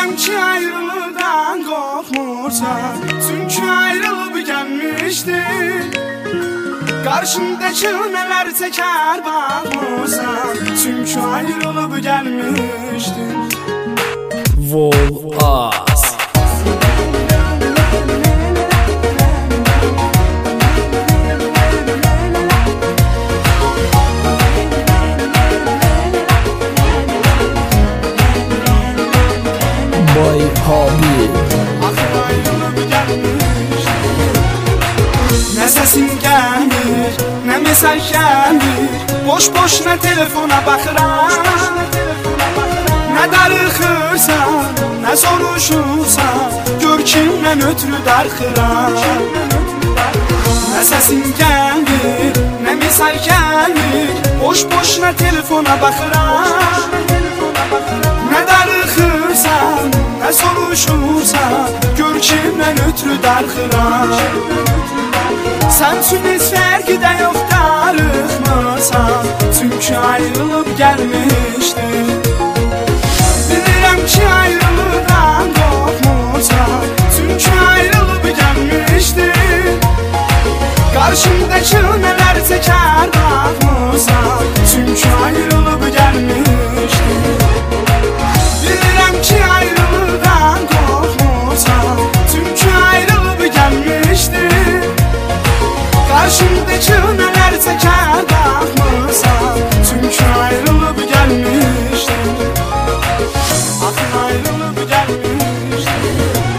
Bilirəm ki ayrılıqdan qorxmursan, çünki ayrılıb gəlmişdin. Qarşındakı nələr çəkər baxmırsan, çünki ayrılıb gəlmişdin. Volaz Boy Hobby Ayrılıb gəlmişdin. Nə səsin gəlmir, nə mesaj gəlmir, boş-boşuna telefona baxıram. Nə darıxırsan, nə soruşursan, gör kimdən ötürü darxıram. Nə səsin gəlmir, nə mesaj gəlmir, boş-boşuna telefona baxıram. Nə darıxırsan, nə soruşursan, gör kimdən ötürü darxıram. Sən üçün heç fərqi də yox darıxmırsan, çünki ayrılıb gəlmişdin. Bilirəm ki ayrılıqdan qorxmursan, çünki ayrılıb gəlmişdin. Qarşındakı nələr çəkər baxmırsan, çünki ayrılıb gəlmişdin. Bilirəm ki ayrılıqdan qorxmursan, çünki ayrılıb gəlmişdin. Qarşındakı nələr çəkər baxmırsan, çünki ayrılıb gəlmişdin. Axın ayrılıb gəlmişdin.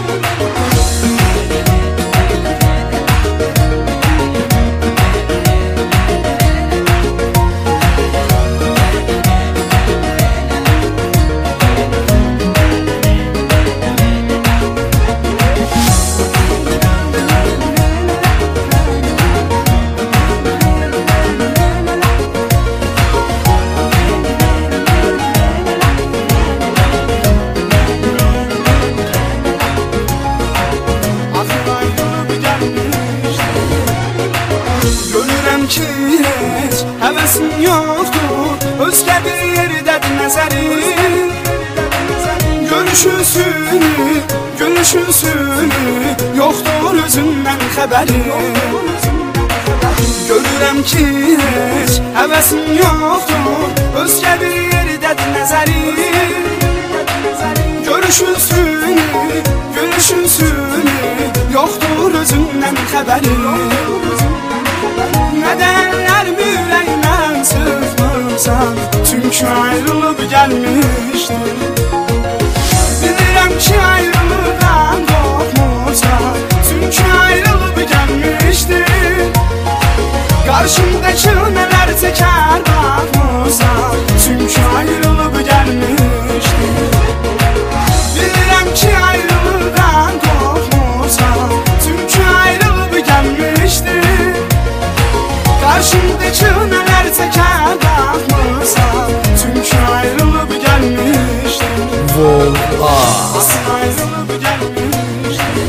Görürəm ki heç həvəsin yoxdur, özgə bir yerdədir nəzərin. Görüşünsünü, yoxdur özündən xəbərin. Görürəm ki heç həvəsin yoxdur, özgə bir yerdədir nəzərin. Görüşünsünü, yoxdur özündən xəbərin. Nədənlər ürəyimdən sızmırsan, çünki ayrılıb gəlmişdin. Bilirəm ki ayrılıqdan qorxmursan, çünki ayrılıb gəlmişdin. Qarşındakı nələr çəkər baxmırsan, çünki ayrılıb gəlmişdin. Bilirəm ki ayrılıqdan qorxmursan, çünki ayrılıb gəlmişdin. Qarşındakı nələr çəkər baxmırsan, çünki ayrılıb gəlmişdin. Volaz Ayrılıb gəlmişdin.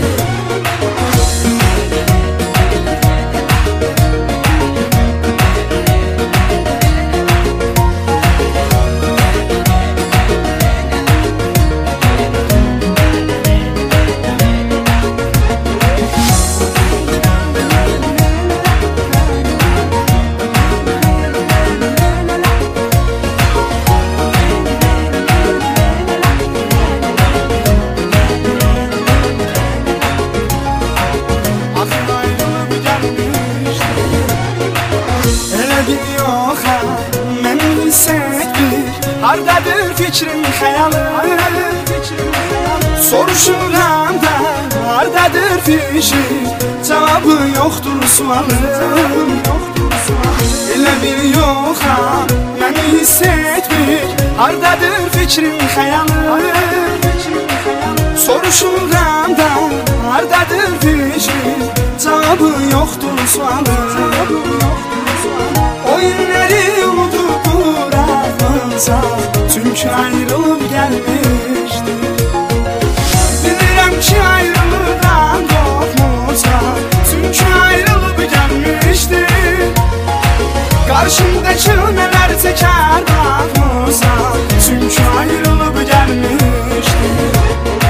Hardadır fikrin, xəyalın, soruşuram da hardadır fikrin, cavabı yoxdur sualım. Elə bir yox ha, məni hiss etmir, hardadır fikrin, xəyalın, soruşuram da hardadır fikrin, cavabı yoxdur sualım. O günləri unudub buraxmırsan, çünki ayrılıb gəlmişdin. Bilirəm ki ayrılıqdan qorxmursan, çünki ayrılıb gəlmişdin. Qarşındakı nələr çəkər baxmırsan, çünki ayrılıb gəlmişdin.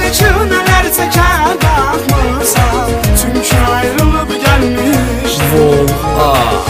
ki nələr çəkər baxmırsan. Çünki ayrılıb gəlmiş Vol A